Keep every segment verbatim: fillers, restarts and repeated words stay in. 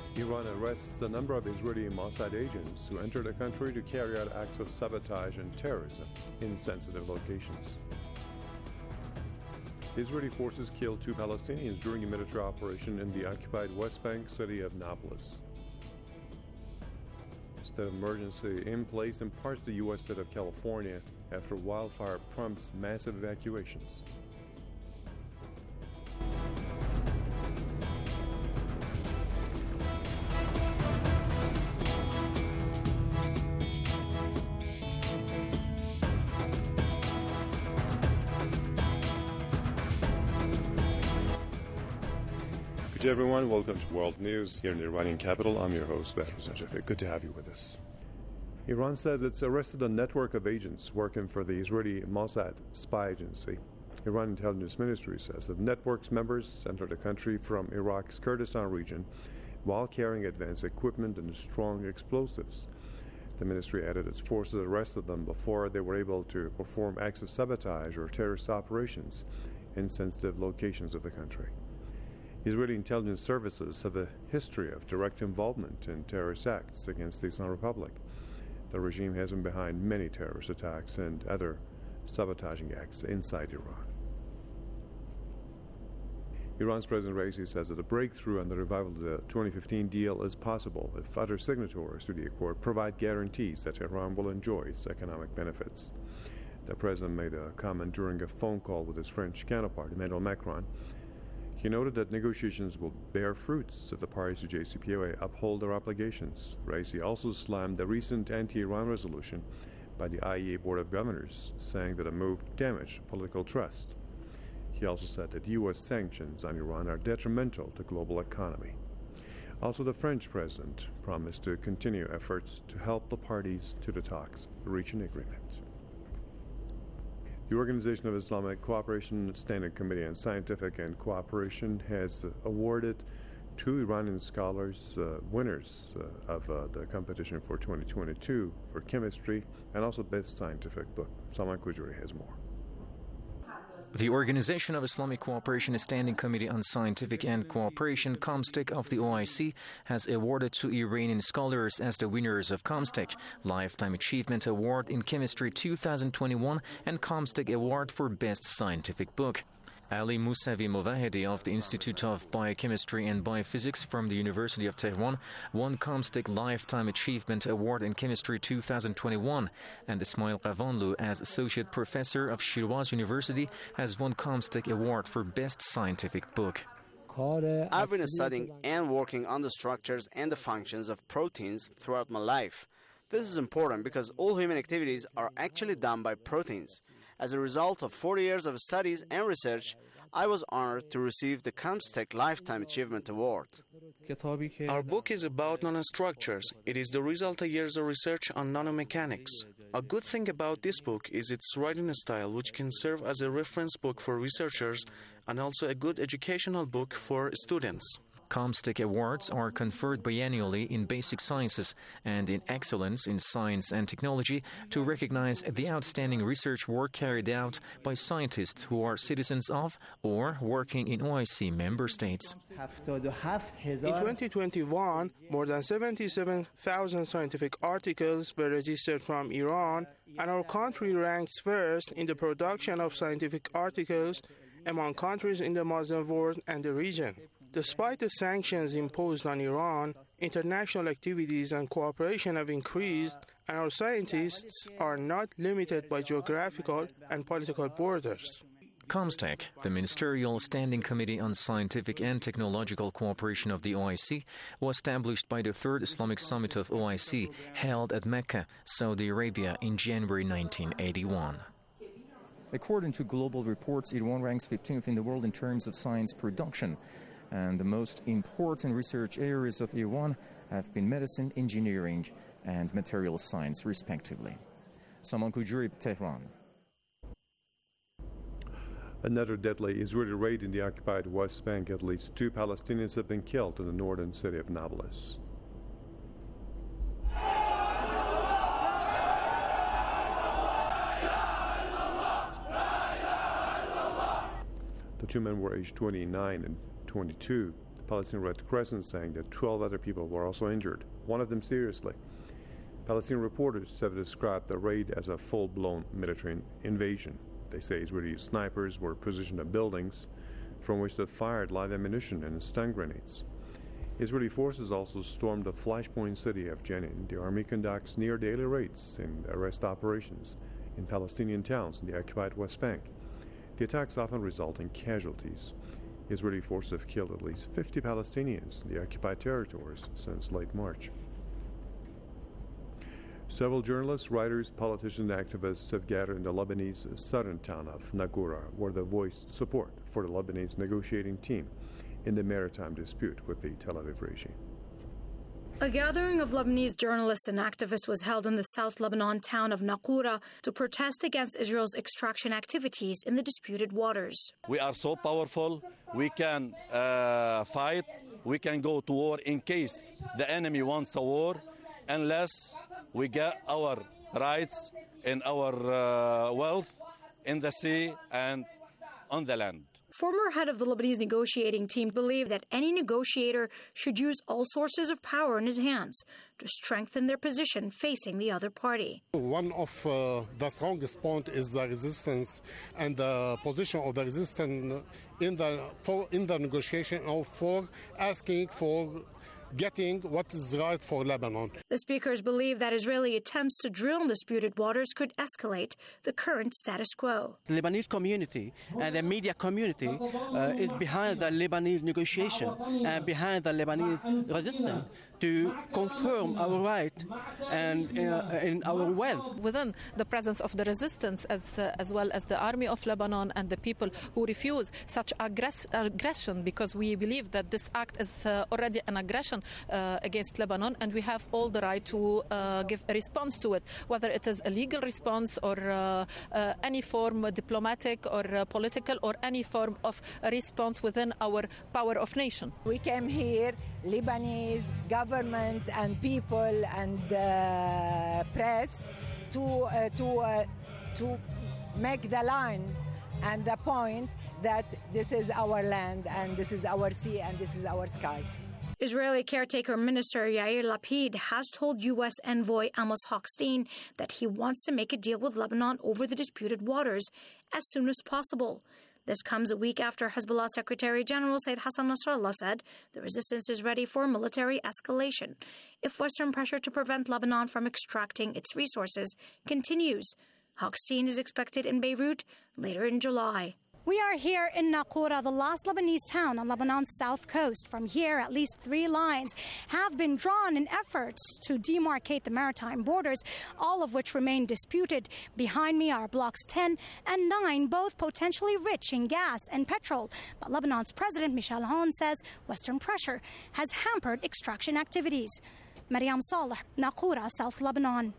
Iran arrests a number of Israeli Mossad agents who entered the country to carry out acts of sabotage and terrorism in sensitive locations. Israeli forces killed two Palestinians during a military operation in the occupied West Bank city of Nablus. State of emergency in place in parts of the U S state of California after wildfire prompts massive evacuations. Good day, everyone. Welcome to World News here in the Iranian capital. I'm your host, Behruz Najafi. Good to have you with us. Iran says it's arrested a network of agents working for the Israeli Mossad spy agency. Iran Intelligence Ministry says the network's members entered the country from Iraq's Kurdistan region while carrying advanced equipment and strong explosives. The ministry added its forces arrested them before they were able to perform acts of sabotage or terrorist operations in sensitive locations of the country. Israeli intelligence services have a history of direct involvement in terrorist acts against the Islamic Republic. The regime has been behind many terrorist attacks and other sabotaging acts inside Iran. Iran's President Raisi says that a breakthrough on the revival of the twenty fifteen deal is possible if other signatories to the accord provide guarantees that Iran will enjoy its economic benefits. The president made a comment during a phone call with his French counterpart, Emmanuel Macron. He noted that negotiations will bear fruits if the parties to J C P O A uphold their obligations. Raisi also slammed the recent anti-Iran resolution by the I A E A Board of Governors, saying that a move damaged political trust. He also said that U S sanctions on Iran are detrimental to global economy. Also, the French president promised to continue efforts to help the parties to the talks reach an agreement. The Organization of Islamic Cooperation Standing Committee on Scientific and Cooperation has uh, awarded two Iranian scholars uh, winners uh, of uh, the competition for twenty twenty-two for chemistry and also Best Scientific Book. Salman Kujuri has more. The Organization of Islamic Cooperation Standing Committee on Scientific and Cooperation, COMSTEC, of the O I C, has awarded two Iranian scholars as the winners of COMSTEC Lifetime Achievement Award in Chemistry two thousand twenty-one and COMSTEC Award for Best Scientific Book. Ali Musavi Movahedi of the Institute of Biochemistry and Biophysics from the University of Tehran won COMSTEC Lifetime Achievement Award in Chemistry two thousand twenty-one, and Ismail Qavanlu, as Associate Professor of Shiraz University, has won COMSTEC Award for Best Scientific Book. I've been studying and working on the structures and the functions of proteins throughout my life. This is important because all human activities are actually done by proteins. As a result of forty years of studies and research, I was honored to receive the COMSTEC Lifetime Achievement Award. Our book is about nanostructures. It is the result of years of research on nanomechanics. A good thing about this book is its writing style, which can serve as a reference book for researchers and also a good educational book for students. COMSTEC Awards are conferred biennially in basic sciences and in excellence in science and technology to recognize the outstanding research work carried out by scientists who are citizens of or working in O I C member states. In twenty twenty-one, more than seventy-seven thousand scientific articles were registered from Iran, and our country ranks first in the production of scientific articles among countries in the Muslim world and the region. Despite the sanctions imposed on Iran, international activities and cooperation have increased, and our scientists are not limited by geographical and political borders. COMSTEC, the Ministerial Standing Committee on Scientific and Technological Cooperation of the O I C, was established by the Third Islamic Summit of O I C, held at Mecca, Saudi Arabia, in January nineteen eighty-one. According to global reports, Iran ranks fifteenth in the world in terms of science production. And the most important research areas of Iran have been medicine, engineering, and material science, respectively. Salman Kujuri, Tehran. Another deadly Israeli raid in the occupied West Bank. At least two Palestinians have been killed in the northern city of Nablus. The two men were aged twenty-nine and twenty-two. The Palestinian Red Crescent saying that twelve other people were also injured, one of them seriously. Palestinian reporters have described the raid as a full-blown military invasion. They say Israeli snipers were positioned at buildings from which they fired live ammunition and stun grenades. Israeli forces also stormed the flashpoint city of Jenin. The army conducts near-daily raids and arrest operations in Palestinian towns in the occupied West Bank. The attacks often result in casualties. Israeli forces have killed at least fifty Palestinians in the occupied territories since late March. Several journalists, writers, politicians, and activists have gathered in the Lebanese southern town of Naqoura, where they voiced support for the Lebanese negotiating team in the maritime dispute with the Tel Aviv regime. A gathering of Lebanese journalists and activists was held in the South Lebanon town of Naqoura to protest against Israel's extraction activities in the disputed waters. We are so powerful, we can uh, fight, we can go to war in case the enemy wants a war, unless we get our rights and our uh, wealth in the sea and on the land. Former head of the Lebanese negotiating team believed that any negotiator should use all sources of power in his hands to strengthen their position facing the other party. One of uh, the strongest points is the resistance and the position of the resistance in the, for, in the negotiation or for asking for getting what is right for Lebanon. The speakers believe that Israeli attempts to drill in disputed waters could escalate the current status quo. The Lebanese community and the media community uh, is behind the Lebanese negotiation and behind the Lebanese resistance to confirm our right and uh, in our wealth. Within the presence of the resistance as, uh, as well as the army of Lebanon and the people who refuse such aggress- aggression, because we believe that this act is uh, already an aggression uh, against Lebanon, and we have all the right to uh, give a response to it, whether it is a legal response or uh, uh, any form, uh, diplomatic or uh, political, or any form of response within our power of nation. We came here, Lebanese government and people and uh, press, to uh, to uh, to make the line and the point that this is our land and this is our sea and this is our sky. Israeli caretaker minister Yair Lapid has told U S envoy Amos Hochstein that he wants to make a deal with Lebanon over the disputed waters as soon as possible. This comes a week after Hezbollah Secretary General Said Hassan Nasrallah said the resistance is ready for military escalation if Western pressure to prevent Lebanon from extracting its resources continues. Hochstein is expected in Beirut later in July. We are here in Naqoura, the last Lebanese town on Lebanon's south coast. From here, at least three lines have been drawn in efforts to demarcate the maritime borders, all of which remain disputed. Behind me are blocks ten and nine, both potentially rich in gas and petrol. But Lebanon's President Michel Aoun says Western pressure has hampered extraction activities. Mariam Saleh, Naqoura, South Lebanon.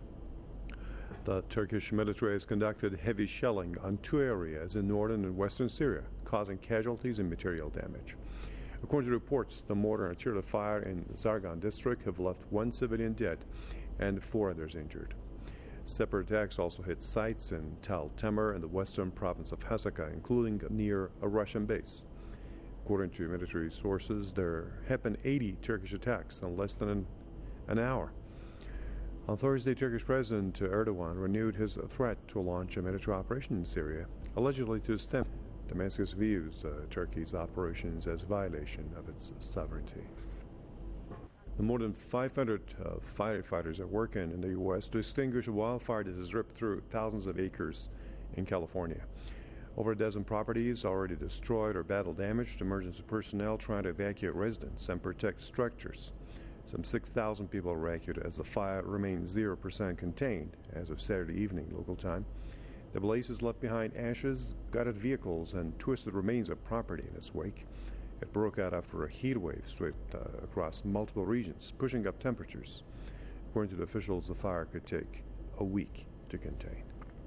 The Turkish military has conducted heavy shelling on two areas in northern and western Syria, causing casualties and material damage. According to reports, the mortar and artillery fire in Zargan district have left one civilian dead and four others injured. Separate attacks also hit sites in Tal Tamer in the western province of Hasaka, including near a Russian base. According to military sources, there have been eighty Turkish attacks in less than an, an hour. On Thursday, Turkish President Erdogan renewed his threat to launch a military operation in Syria, allegedly to stem. Damascus views uh, Turkey's operations as a violation of its sovereignty. The more than five hundred uh, firefighters are working in the U S to extinguish a wildfire that has ripped through thousands of acres in California. Over a dozen properties already destroyed or battle damaged, emergency personnel trying to evacuate residents and protect structures. Some six thousand people are evacuated as the fire remains zero percent contained as of Saturday evening local time. The blazes left behind ashes, gutted vehicles, and twisted remains of property in its wake. It broke out after a heat wave swept uh, across multiple regions, pushing up temperatures. According to the officials, the fire could take a week to contain.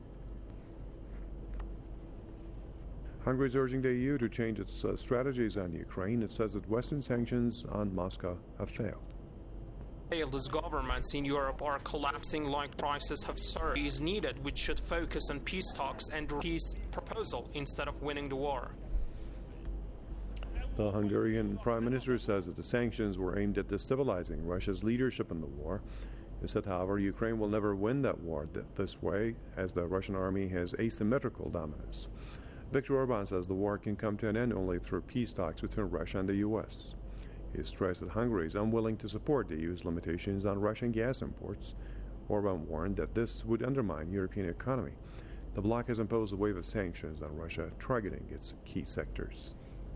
Hungary is urging the E U to change its uh, strategies on Ukraine. It says that Western sanctions on Moscow have failed. As governments in Europe are collapsing like prices have surged, is needed, which should focus on peace talks and peace proposal instead of winning the war. The Hungarian Prime Minister says that the sanctions were aimed at destabilizing Russia's leadership in the war. He said, however, Ukraine will never win that war th- this way, as the Russian army has asymmetrical dominance. Viktor Orban says the war can come to an end only through peace talks between Russia and the U S. He stressed that Hungary is unwilling to support the E U's limitations on Russian gas imports. Orban warned that this would undermine European economy. The bloc has imposed a wave of sanctions on Russia, targeting its key sectors.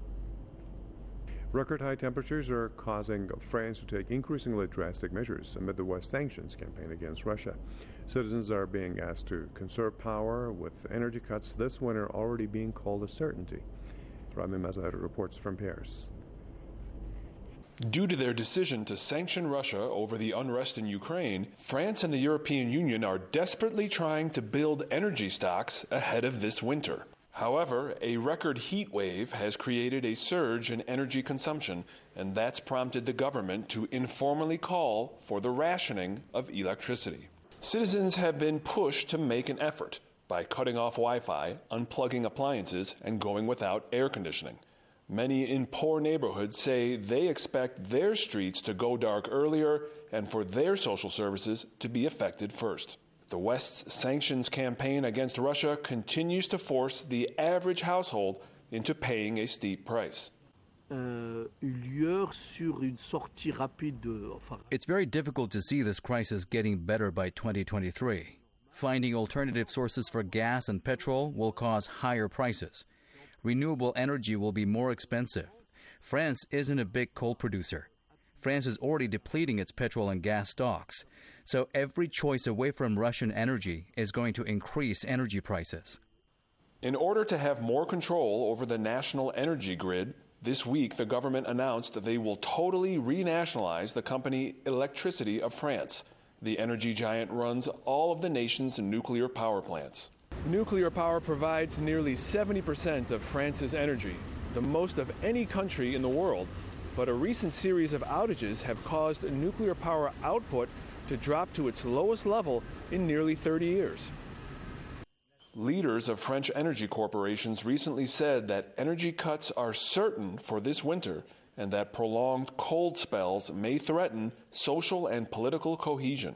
Record high temperatures are causing France to take increasingly drastic measures amid the West's sanctions campaign against Russia. Citizens are being asked to conserve power, with energy cuts this winter already being called a certainty. Rami Mazahir reports from Paris. Due to their decision to sanction Russia over the unrest in Ukraine, France and the European Union are desperately trying to build energy stocks ahead of this winter. However, a record heat wave has created a surge in energy consumption, and that's prompted the government to informally call for the rationing of electricity. Citizens have been pushed to make an effort by cutting off Wi-Fi, unplugging appliances, and going without air conditioning. Many in poor neighborhoods say they expect their streets to go dark earlier and for their social services to be affected first. The West's sanctions campaign against Russia continues to force the average household into paying a steep price. It's very difficult to see this crisis getting better by twenty twenty-three. Finding alternative sources for gas and petrol will cause higher prices. Renewable energy will be more expensive. France isn't a big coal producer. France is already depleting its petrol and gas stocks. So every choice away from Russian energy is going to increase energy prices. In order to have more control over the national energy grid, this week the government announced that they will totally renationalize the company Electricity of France. The energy giant runs all of the nation's nuclear power plants. Nuclear power provides nearly seventy percent of France's energy, the most of any country in the world. But a recent series of outages have caused nuclear power output to drop to its lowest level in nearly thirty years. Leaders of French energy corporations recently said that energy cuts are certain for this winter and that prolonged cold spells may threaten social and political cohesion.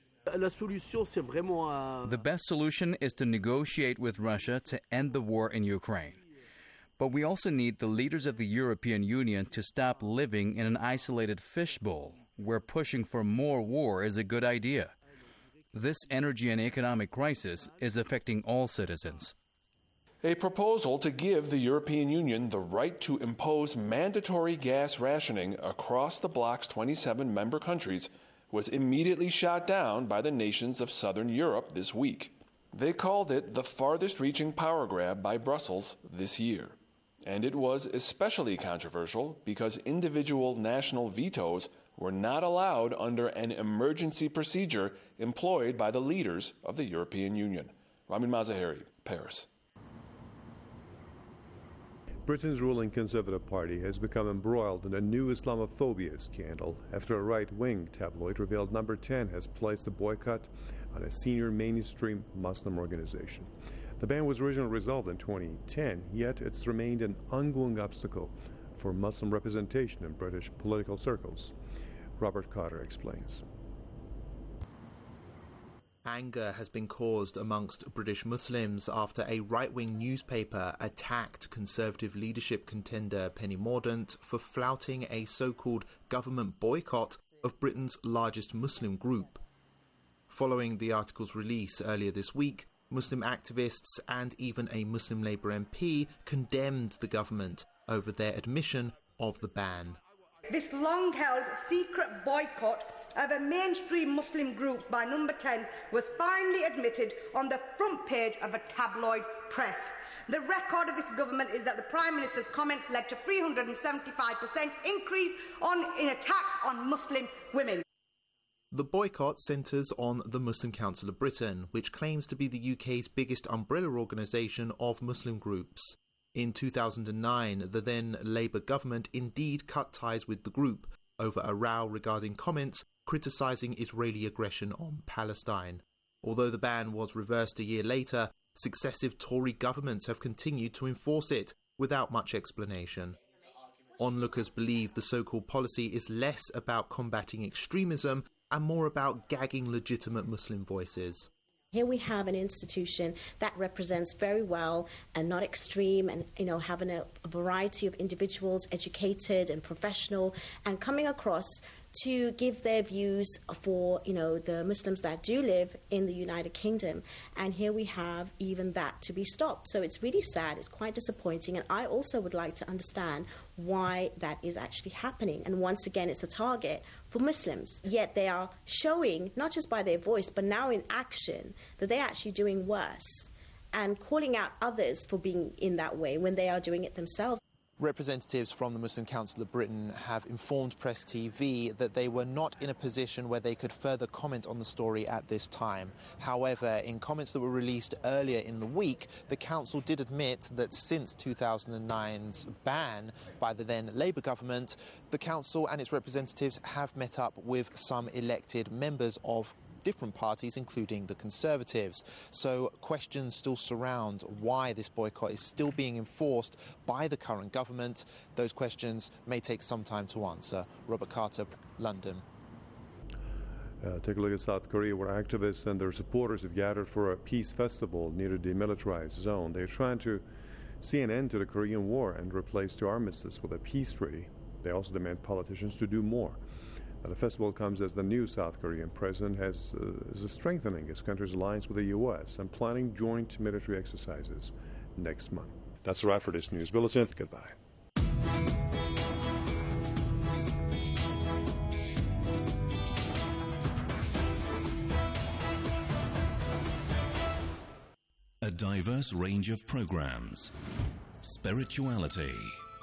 The best solution is to negotiate with Russia to end the war in Ukraine. But we also need the leaders of the European Union to stop living in an isolated fishbowl where pushing for more war is a good idea. This energy and economic crisis is affecting all citizens. A proposal to give the European Union the right to impose mandatory gas rationing across the bloc's twenty-seven member countries was immediately shot down by the nations of southern Europe this week. They called it the farthest-reaching power grab by Brussels this year. And it was especially controversial because individual national vetoes were not allowed under an emergency procedure employed by the leaders of the European Union. Ramin Mazaheri, Paris. Britain's ruling Conservative Party has become embroiled in a new Islamophobia scandal after a right-wing tabloid revealed Number ten has placed a boycott on a senior mainstream Muslim organization. The ban was originally resolved in twenty ten, yet it's remained an ongoing obstacle for Muslim representation in British political circles. Robert Carter explains. Anger has been caused amongst British Muslims after a right-wing newspaper attacked Conservative leadership contender Penny Mordaunt for flouting a so-called government boycott of Britain's largest Muslim group. Following the article's release earlier this week, Muslim activists and even a Muslim Labour M P condemned the government over their admission of the ban. This long-held secret boycott of a mainstream Muslim group by Number ten was finally admitted on the front page of a tabloid press. The record of this government is that the Prime Minister's comments led to three hundred seventy-five percent increase on, in attacks on Muslim women. The boycott centres on the Muslim Council of Britain, which claims to be the U K's biggest umbrella organisation of Muslim groups. In two thousand nine, the then Labour government indeed cut ties with the group over a row regarding comments criticising Israeli aggression on Palestine. Although the ban was reversed a year later, successive Tory governments have continued to enforce it without much explanation. Onlookers believe the so-called policy is less about combating extremism and more about gagging legitimate Muslim voices. Here we have an institution that represents very well and not extreme, and you know, having a, a variety of individuals, educated and professional, and coming across to give their views for, you know, the Muslims that do live in the United Kingdom. And here we have even that to be stopped. So it's really sad, it's quite disappointing, and I also would like to understand why that is actually happening. And once again, it's a target for Muslims. Yet they are showing, not just by their voice, but now in action, that they're actually doing worse and calling out others for being in that way when they are doing it themselves. Representatives from the Muslim Council of Britain have informed Press T V that they were not in a position where they could further comment on the story at this time. However, in comments that were released earlier in the week, the Council did admit that since two thousand nine's ban by the then Labour government, the Council and its representatives have met up with some elected members of different parties, including the Conservatives. So questions still surround why this boycott is still being enforced by the current government. Those questions may take some time to answer. Robert Carter, London. Uh, take a look at South Korea, where activists and their supporters have gathered for a peace festival near the demilitarized zone. They're trying to see an end to the Korean War and replace the armistice with a peace treaty. They also demand politicians to do more. Uh, the festival comes as the new South Korean president has, uh, is strengthening his country's alliance with the U S and planning joint military exercises next month. That's a wrap for this news bulletin. Goodbye. A diverse range of programs. Spirituality.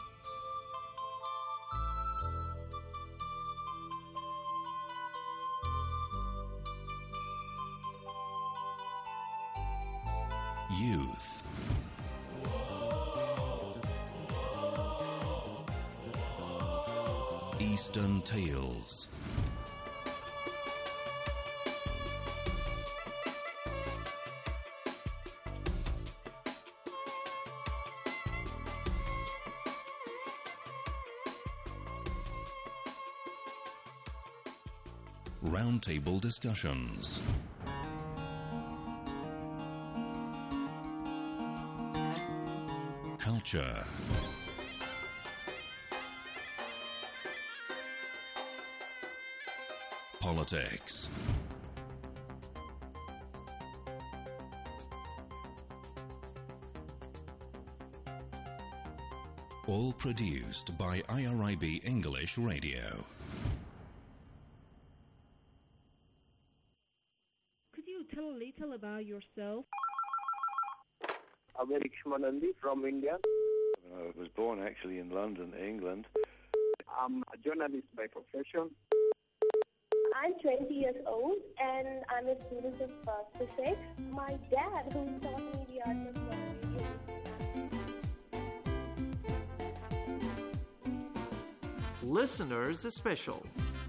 Youth. Eastern Tales. Roundtable discussions. Culture. Politics. All produced by I R I B English Radio. Could you tell a little about yourself? I'm Eric Shmanandi from India. I was born actually in London, England. I'm a journalist by profession. I'm twenty years old and I'm a student of uh, physics. My dad, who taught me the art of radio. Listeners Special.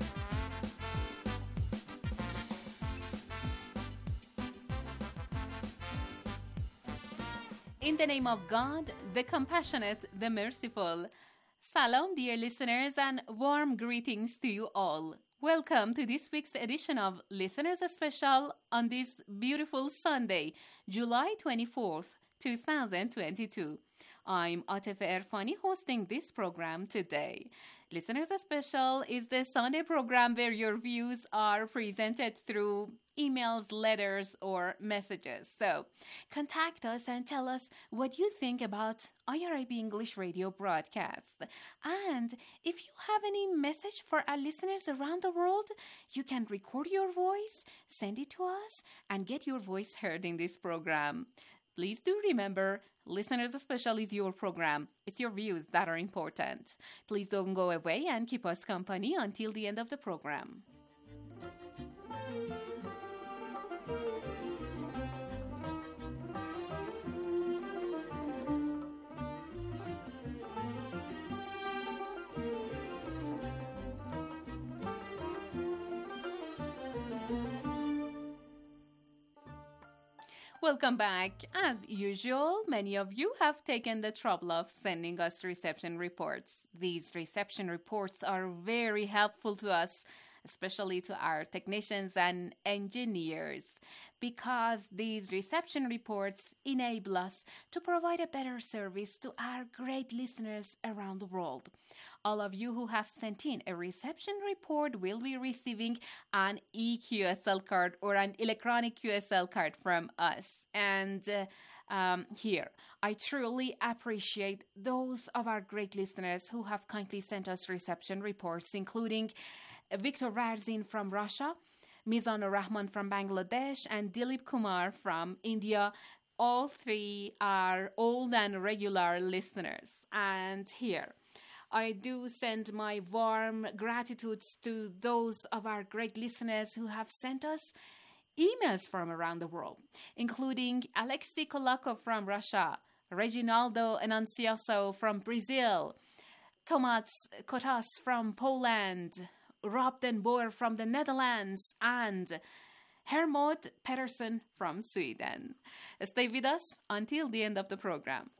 In the name of God, the compassionate, the merciful. Salam, dear listeners, and warm greetings to you all. Welcome to this week's edition of Listeners Special on this beautiful Sunday, July twenty-fourth, twenty twenty-two. I'm Atefe Erfani hosting this program today. Listeners Special is the Sunday program where your views are presented through emails, letters, or messages. So contact us and tell us what you think about I R I B English Radio broadcast. And if you have any message for our listeners around the world, you can record your voice, send it to us, and get your voice heard in this program. Please do remember, Listeners Special is your program. It's your views that are important. Please don't go away and keep us company until the end of the program. Welcome back. As usual, many of you have taken the trouble of sending us reception reports. These reception reports are very helpful to us, especially to our technicians and engineers, because these reception reports enable us to provide a better service to our great listeners around the world. All of you who have sent in a reception report will be receiving an E Q S L card or an electronic Q S L card from us. And uh, um, here, I truly appreciate those of our great listeners who have kindly sent us reception reports, including Victor Varzin from Russia, Mizanur Rahman from Bangladesh, and Dilip Kumar from India. All three are old and regular listeners. And here, I do send my warm gratitudes to those of our great listeners who have sent us emails from around the world, including Alexei Kolakov from Russia, Reginaldo Enanciaso from Brazil, Tomasz Kotas from Poland, Rob den Boer from the Netherlands, and Hermod Pedersen from Sweden. Stay with us until the end of the program.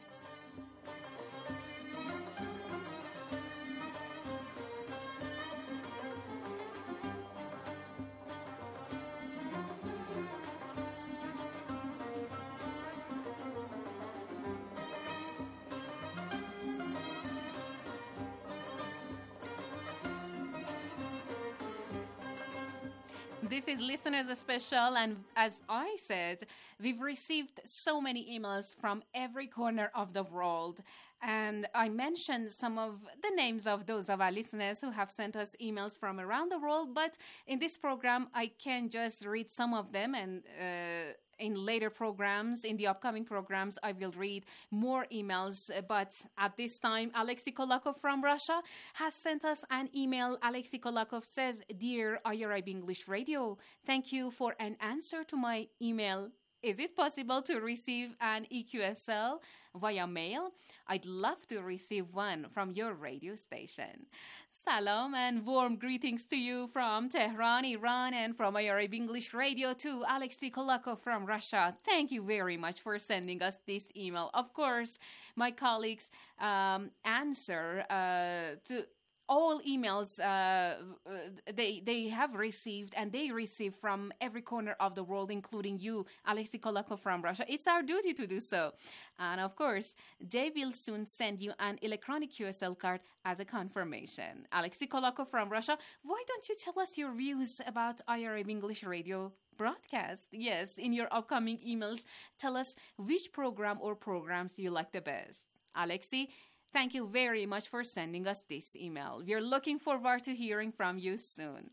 This is Listeners Special, and as I said, we've received so many emails from every corner of the world. And I mentioned some of the names of those of our listeners who have sent us emails from around the world, but in this program, I can just read some of them, and uh, in later programs, in the upcoming programs, I will read more emails. But at this time, Alexei Kolakov from Russia has sent us an email. Alexei Kolakov says, "Dear I R I B English Radio, thank you for an answer to my email. Is it possible to receive an E Q S L via mail? I'd love to receive one from your radio station." Salam and warm greetings to you from Tehran, Iran, and from I R I B English Radio to Alexei Kolakov from Russia. Thank you very much for sending us this email. Of course, my colleagues um, answer uh, to all emails uh, they they have received, and they receive from every corner of the world, including you, Alexei Kolakov from Russia. It's our duty to do so. And of course, they will soon send you an electronic Q S L card as a confirmation. Alexei Kolakov from Russia, why don't you tell us your views about I R I B English Radio broadcast? Yes, in your upcoming emails, tell us which program or programs you like the best. Alexei, thank you very much for sending us this email. We're looking forward to hearing from you soon.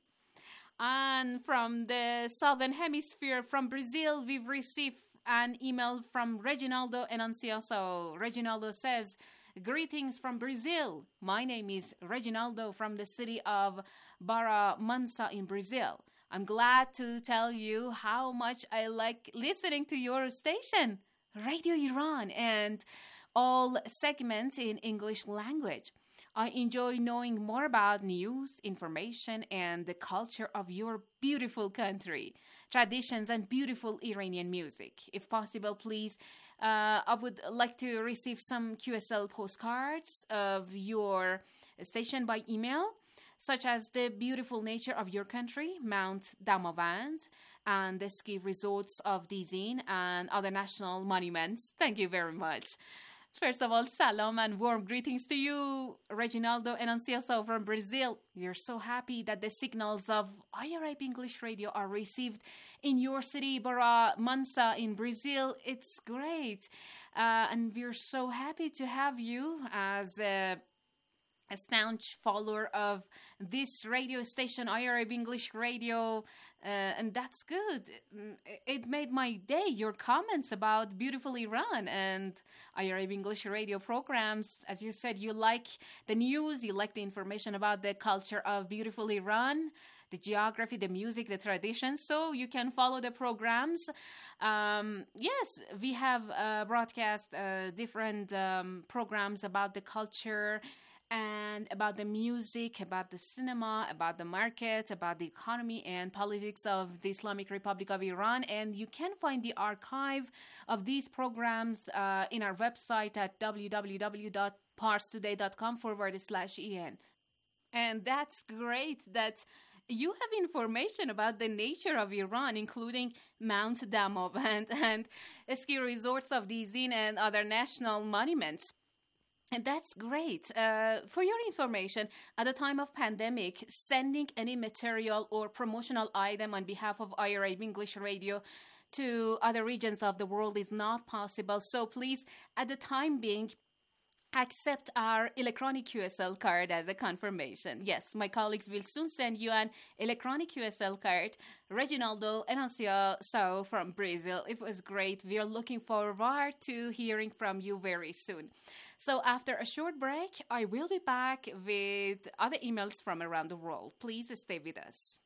And from the Southern Hemisphere, from Brazil, we've received an email from Reginaldo Enanciaso. Reginaldo says, "Greetings from Brazil. My name is Reginaldo from the city of Barra Mansa in Brazil. I'm glad to tell you how much I like listening to your station, Radio Iran, and all segments in English language. I enjoy knowing more about news, information, and the culture of your beautiful country, traditions, and beautiful Iranian music. If possible, please, uh, I would like to receive some Q S L postcards of your station by email, such as the beautiful nature of your country, Mount Damavand, and the ski resorts of Dizin, and other national monuments. Thank you very much." First of all, salam and warm greetings to you, Reginaldo Enanciaso from Brazil. We are so happy that the signals of I R I B English Radio are received in your city, Barra Mansa in Brazil. It's great. Uh, and we're so happy to have you as a, a staunch follower of this radio station, I R I B English Radio. Uh, and that's good. It made my day, your comments about beautiful Iran and I R I B English Radio programs. As you said, you like the news, you like the information about the culture of beautiful Iran, the geography, the music, the traditions, so you can follow the programs. Um, yes, we have uh, broadcast uh, different um, programs about the culture and about the music, about the cinema, about the market, about the economy and politics of the Islamic Republic of Iran. And you can find the archive of these programs uh, in our website at www.parstoday.com forward slash en. And that's great that you have information about the nature of Iran, including Mount Damov and, and ski resorts of the Zin and other national monuments. And that's great. Uh, for your information, at the time of pandemic, sending any material or promotional item on behalf of I R I B English Radio to other regions of the world is not possible. So please, at the time being, accept our electronic Q S L card as a confirmation. Yes, my colleagues will soon send you an electronic Q S L card. Reginaldo Enanciao from Brazil. It was great. We are looking forward to hearing from you very soon. So after a short break, I will be back with other emails from around the world. Please stay with us.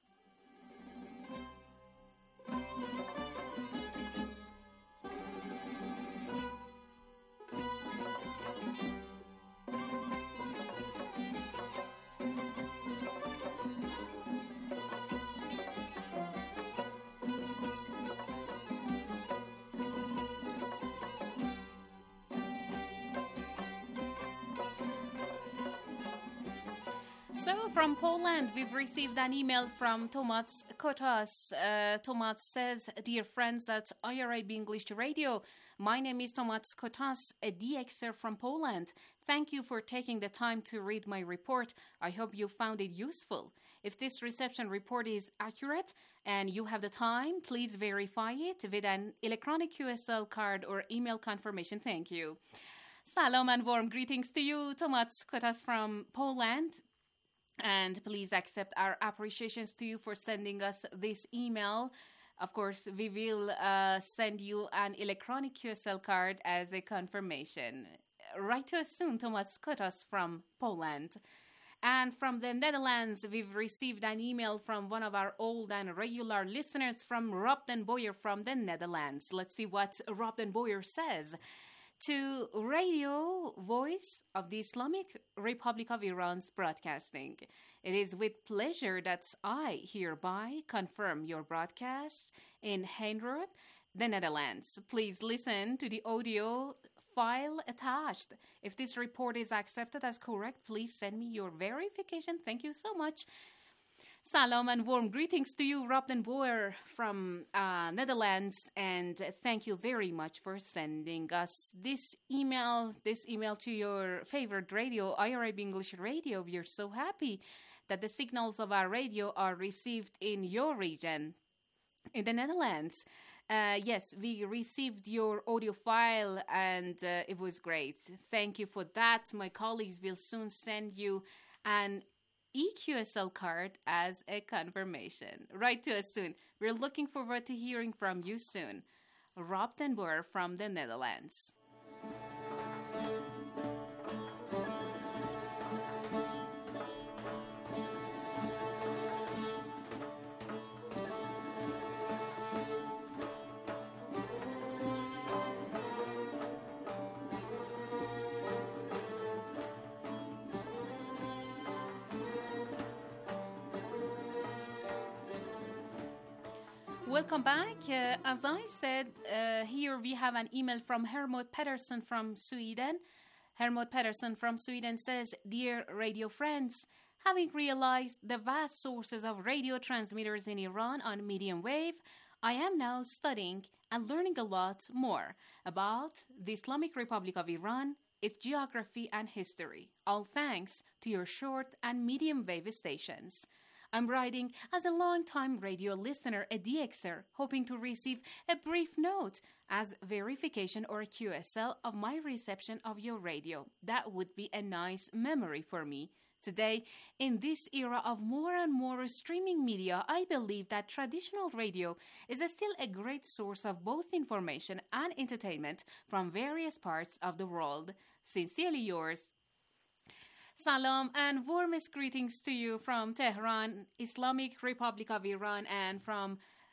So from Poland, we've received an email from Tomasz Kotas. Uh, Tomasz says, "Dear friends at I R I B English Radio, my name is Tomasz Kotas, a D Xer from Poland. Thank you for taking the time to read my report. I hope you found it useful. If this reception report is accurate and you have the time, please verify it with an electronic Q S L card or email confirmation. Thank you." Salam and warm greetings to you, Tomasz Kotas from Poland. And please accept our appreciations to you for sending us this email. Of course, we will uh, send you an electronic Q S L card as a confirmation. Write to us soon, Tomasz Kotas from Poland. And from the Netherlands, we've received an email from one of our old and regular listeners, from Rob den Boyer from the Netherlands. Let's see what Rob den Boyer says. To Radio Voice of the Islamic Republic of Iran's broadcasting. It is with pleasure that I hereby confirm your broadcast in Heinroth, the Netherlands. Please listen to the audio file attached. If this report is accepted as correct, please send me your verification. Thank you so much. Salam and warm greetings to you, Rob den Boer from uh, Netherlands, and thank you very much for sending us this email, this email to your favorite radio, I R I B English Radio. We are so happy that the signals of our radio are received in your region, in the Netherlands. Uh, yes, we received your audio file, and uh, it was great. Thank you for that. My colleagues will soon send you an E Q S L card as a confirmation. Write to us soon. We're looking forward to hearing from you soon. Rob den Boer from the Netherlands. Welcome back. Uh, as I said, uh, here we have an email from Hermod Pedersen from Sweden. Hermod Pedersen from Sweden says, "Dear radio friends, having realized the vast sources of radio transmitters in Iran on medium wave, I am now studying and learning a lot more about the Islamic Republic of Iran, its geography and history, all thanks to your short and medium wave stations. I'm writing as a long-time radio listener, a D Xer, hoping to receive a brief note as verification or a Q S L of my reception of your radio. That would be a nice memory for me. Today, in this era of more and more streaming media, I believe that traditional radio is still a great source of both information and entertainment from various parts of the world. Sincerely yours, Salam and warmest greetings to you from Tehran, Islamic Republic of Iran, and from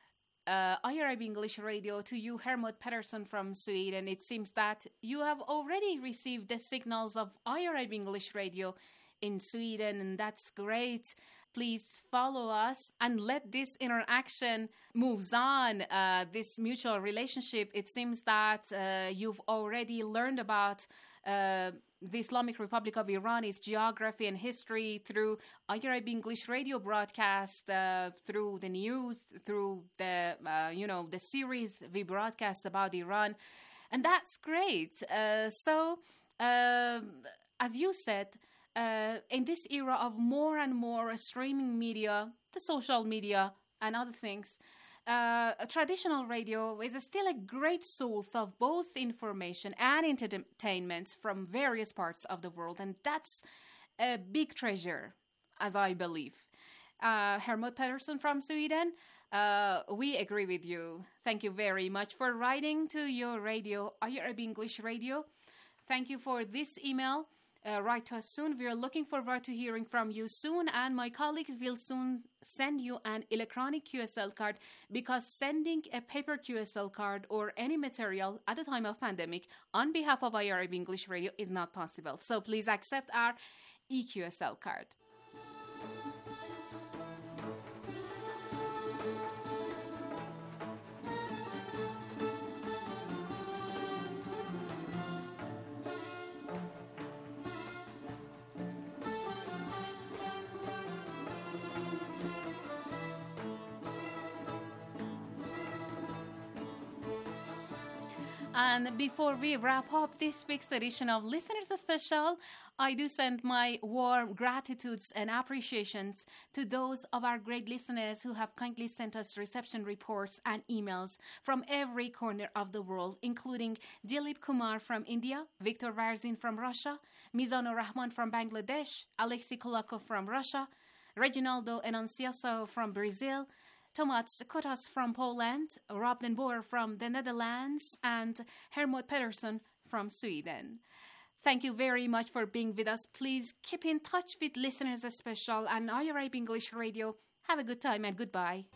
uh, I R I B English Radio to you, Hermod Pettersson from Sweden. It seems that you have already received the signals of I R I B English Radio in Sweden, and that's great. Please follow us and let this interaction moves on, uh, this mutual relationship. It seems that uh, you've already learned about uh, the Islamic Republic of Iran, its geography and history through I R I B English Radio broadcast, uh, through the news, through the, uh, you know, the series we broadcast about Iran. And that's great. Uh, so, uh, as you said, Uh, in this era of more and more streaming media, the social media and other things, uh, traditional radio is still a great source of both information and entertainment from various parts of the world, and that's a big treasure, as I believe. Uh, Hermod Pettersson from Sweden, uh, we agree with you. Thank you very much for writing to your radio, I R I B English Radio. Thank you for this email. Uh, write to us soon. We are looking forward to hearing from you soon, and my colleagues will soon send you an electronic Q S L card, because sending a paper Q S L card or any material at the time of pandemic on behalf of I R I B English Radio is not possible. So please accept our e Q S L card. And before we wrap up this week's edition of Listeners Special, I do send my warm gratitudes and appreciations to those of our great listeners who have kindly sent us reception reports and emails from every corner of the world, including Dilip Kumar from India, Viktor Varzin from Russia, Mizanur Rahman from Bangladesh, Alexei Kulakov from Russia, Reginaldo Enunciaso from Brazil, Tomasz Kotas from Poland, Rob Den Boer from the Netherlands, and Hermod Pettersson from Sweden. Thank you very much for being with us. Please keep in touch with Listeners Special and I R I B English Radio. Have a good time and goodbye.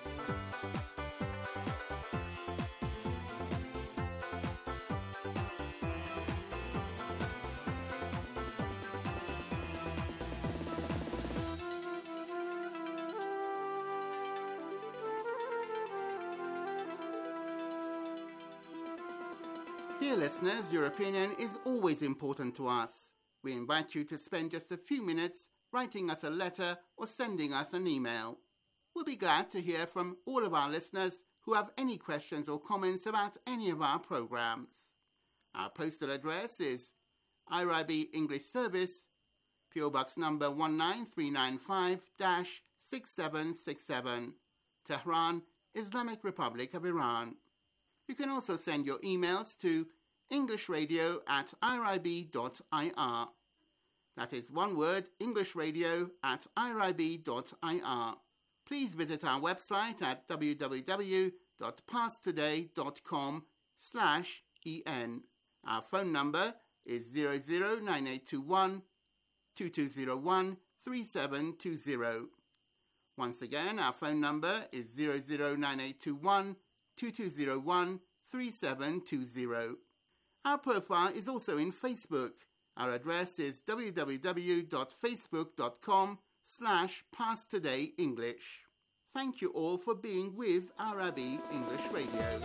Dear listeners, your opinion is always important to us. We invite you to spend just a few minutes writing us a letter or sending us an email. We'll be glad to hear from all of our listeners who have any questions or comments about any of our programs. Our postal address is I R I B English Service, P O Box number one nine three nine five, six seven six seven, Tehran, Islamic Republic of Iran. You can also send your emails to englishradio at irib dot I R. That is one word, englishradio at irib dot I R. Please visit our website at w w w dot pastoday dot com slash en. Our phone number is zero zero nine eight two one, two two zero one, three seven two zero. Once again, our phone number is zero zero nine eight two one, two two zero one, three seven two zero. Our profile is also in Facebook. Our address is w w w dot facebook dot com slash pastodayenglish. Thank you all for being with I R I B English Radio.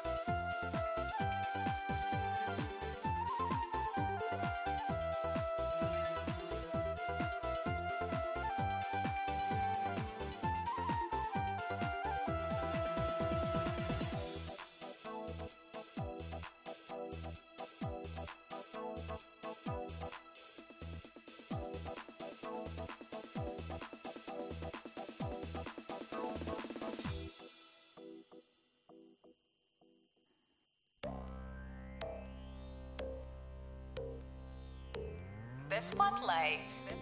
The Spotlight.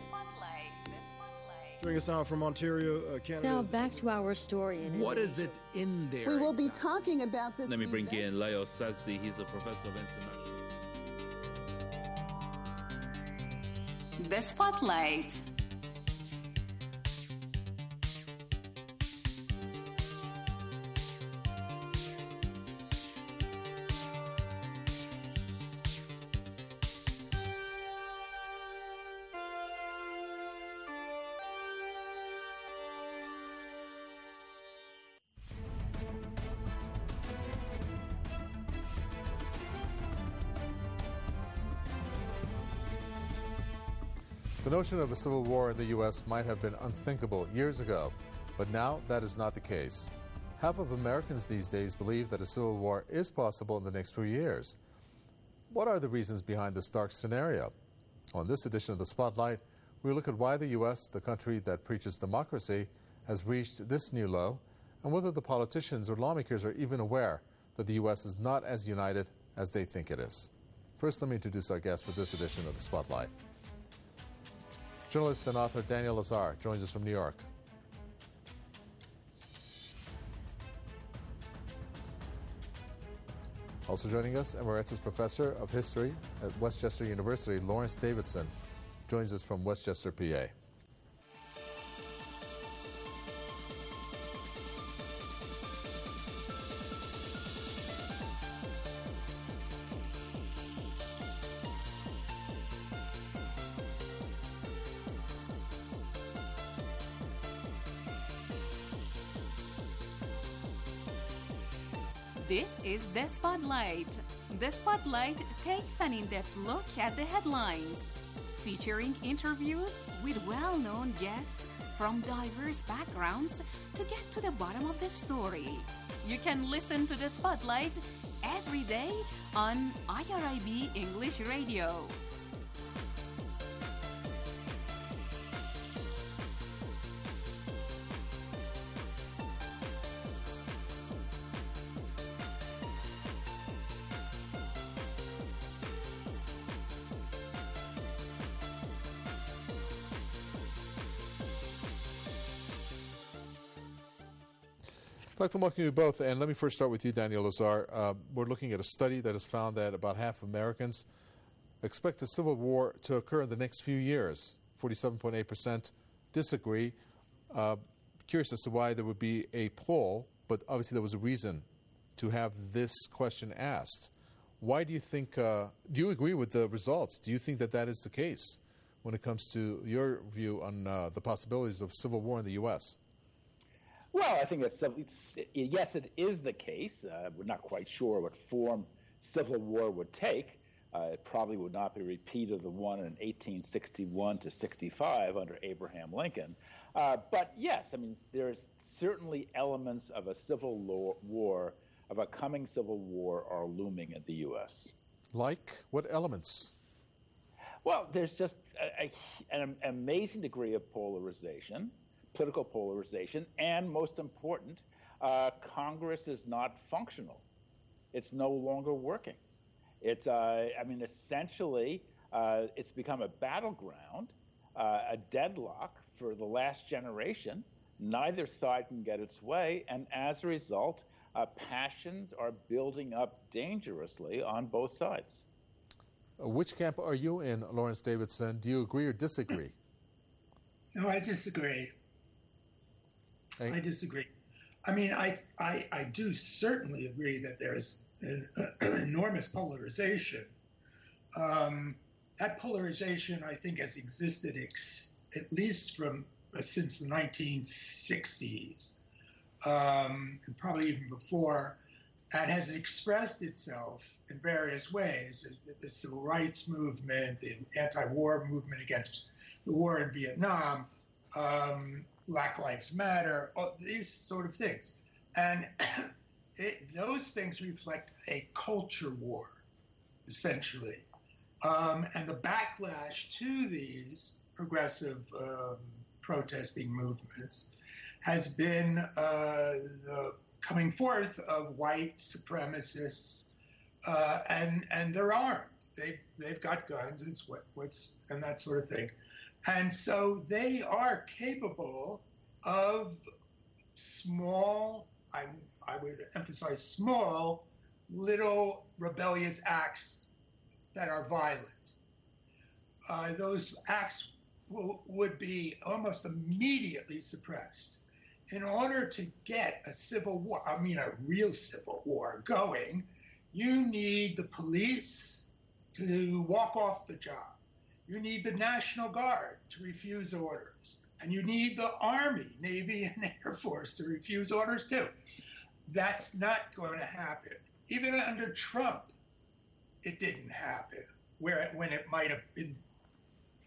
Bring us out from Ontario, uh, Canada. Now back to our story. In what is it in there? We will be talking about this. Let me bring event. in Leo Sazdi. He's a professor of international. The Spotlight. The notion of a civil war in the U S might have been unthinkable years ago, but now that is not the case. Half of Americans these days believe that a civil war is possible in the next few years. What are the reasons behind this dark scenario? On this edition of The Spotlight, we look at why the U S, the country that preaches democracy, has reached this new low, and whether the politicians or lawmakers are even aware that the U S is not as united as they think it is. First, let me introduce our guest for this edition of The Spotlight. Journalist and author Daniel Lazare joins us from New York. Also joining us, Emeritus Professor of History at Westchester University, Lawrence Davidson, joins us from Westchester, P A. This is The Spotlight. The Spotlight takes an in-depth look at the headlines, featuring interviews with well-known guests from diverse backgrounds to get to the bottom of the story. You can listen to The Spotlight every day on I R I B English Radio. I'd like to welcome you both, and let me first start with you, Daniel Lazare. Uh, we're looking at a study that has found that about half of Americans expect a civil war to occur in the next few years. forty-seven point eight percent disagree. Uh, curious as to why there would be a poll, but obviously there was a reason to have this question asked. Why do you think, uh, do you agree with the results? Do you think that that is the case when it comes to your view on uh, the possibilities of civil war in the U S? Well, I think that's it's, yes, it is the case. Uh, we're not quite sure what form civil war would take. Uh, it probably would not be a repeat of the one in eighteen sixty-one to sixty-five under Abraham Lincoln. Uh, but yes, I mean, there's certainly elements of a civil war, of a coming civil war, are looming in the U S. Like what elements? Well, there's just a, a, an amazing degree of polarization. Political polarization, and most important, uh, Congress is not functional. It's no longer working. It's, uh, I mean, essentially, uh, it's become a battleground, uh, a deadlock for the last generation. Neither side can get its way, and as a result, uh, passions are building up dangerously on both sides. Uh, which camp are you in, Lawrence Davidson? Do you agree or disagree? No, I disagree. I disagree. I mean, I, I I do certainly agree that there's an, uh, enormous polarization. Um, that polarization, I think, has existed ex- at least from uh, since the nineteen sixties, um, and probably even before, and has expressed itself in various ways. The, the civil rights movement, the anti-war movement against the war in Vietnam, um, Black Lives Matter, all these sort of things. And it, those things reflect a culture war, essentially. Um, and the backlash to these progressive um, protesting movements has been uh, the coming forth of white supremacists, uh, and and they're armed. They've they've got guns. It's what what's and that sort of thing. And so they are capable of small, I, I would emphasize small, little rebellious acts that are violent. Uh, those acts w- would be almost immediately suppressed. In order to get a civil war, I mean a real civil war going, you need the police to walk off the job. You need the National Guard to refuse orders. And you need the Army, Navy, and Air Force to refuse orders too. That's not going to happen. Even under Trump, it didn't happen, where when it might have been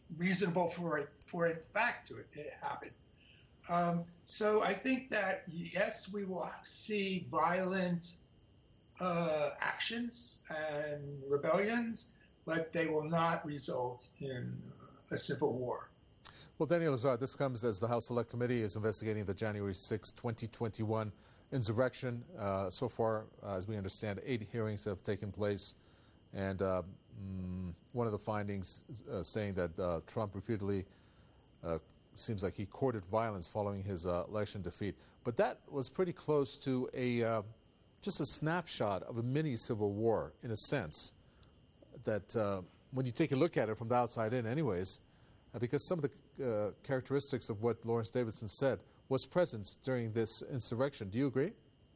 reasonable for it, for in fact to it happen. Um, so I think that, yes, we will see violent uh, actions and rebellions, but they will not result in a civil war. Well, Daniel Lazare, this comes as the House Select Committee is investigating the January sixth, twenty twenty-one insurrection. Uh, so far, uh, as we understand, eight hearings have taken place. And uh, mm, one of the findings uh, saying that uh, Trump repeatedly uh, seems like he courted violence following his uh, election defeat. But that was pretty close to a uh, just a snapshot of a mini civil war, in a sense, that uh, when you take a look at it from the outside in anyways, uh, because some of the uh, characteristics of what Lawrence Davidson said was present during this insurrection. Do you agree?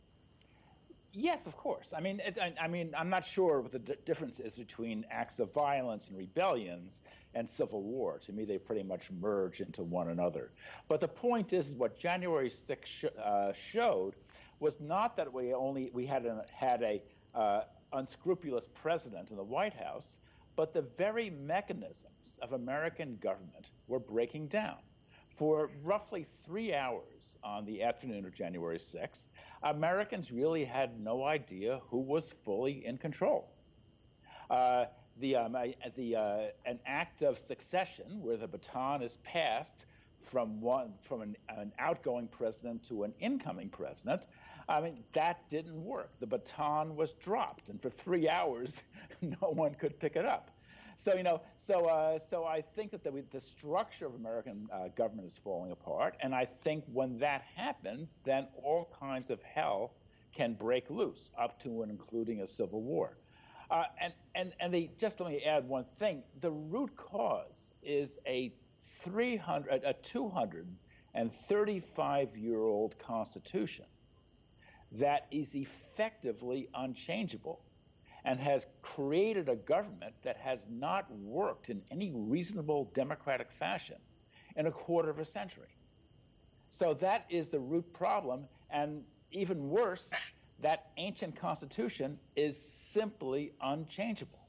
Yes, of course. I mean, it, I, I mean, I'm not sure what the d- difference is between acts of violence and rebellions and civil war. To me, they pretty much merge into one another. But the point is, what January sixth sh- uh, showed was not that we only we had a, had a uh, unscrupulous president in the White House, but the very mechanisms of American government were breaking down. For roughly three hours on the afternoon of January sixth, Americans really had no idea who was fully in control. Uh, the um, uh, the uh, an act of succession where the baton is passed from one from an, an outgoing president to an incoming president. I mean, that didn't work. The baton was dropped, and for three hours, no one could pick it up. So you know, so uh, so I think that the, the structure of American uh, government is falling apart, and I think when that happens, then all kinds of hell can break loose, up to and including a civil war. Uh, and and and they, just let me add one thing: the root cause is a three hundred, a two hundred thirty-five year old Constitution that is effectively unchangeable, and has created a government that has not worked in any reasonable democratic fashion in a quarter of a century. So that is the root problem, and even worse, that ancient Constitution is simply unchangeable.